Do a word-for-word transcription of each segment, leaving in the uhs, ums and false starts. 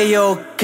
ok.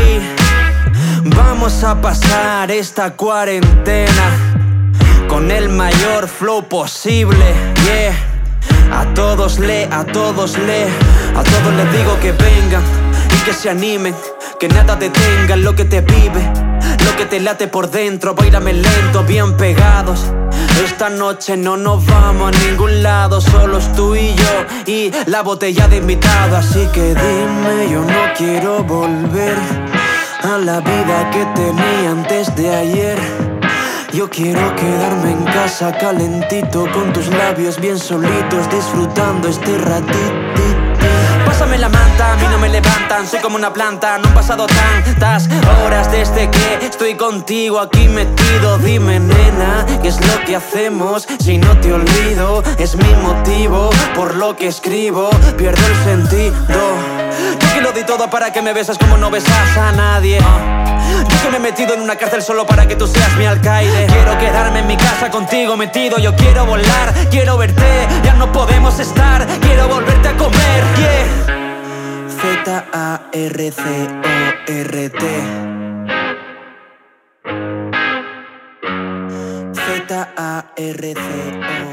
Vamos a pasar esta cuarentena con el mayor flow posible, yeah. A todos le, a todos le, a todos les digo que vengan y que se animen, que nada detenga lo que te vive, lo que te late por dentro. Báilame lento, bien pegados. Esta noche no nos vamos a ningún lado, solos tú y yo y la botella de invitado. Así que dime, yo no quiero volver a la vida que tenía antes de ayer. Yo quiero quedarme en casa calentito, con tus labios bien solitos, disfrutando este ratito. Pásame la manta, a mí no me levantan, soy como una planta. No han pasado tantas horas desde que estoy contigo aquí metido. Dime, nena, ¿qué es lo que hacemos si no te olvido? Es mi motivo por lo que escribo, pierdo el sentido. Yo que lo di todo para que me beses como no besas a nadie. Yo que me he metido en una cárcel solo para que tú seas mi alcaide. Quiero quedarme en mi casa contigo metido. Yo quiero volar, quiero verte, ya no podemos estar. Quiero volverte a comer, yeah. Z A R C O R T. Z A R C O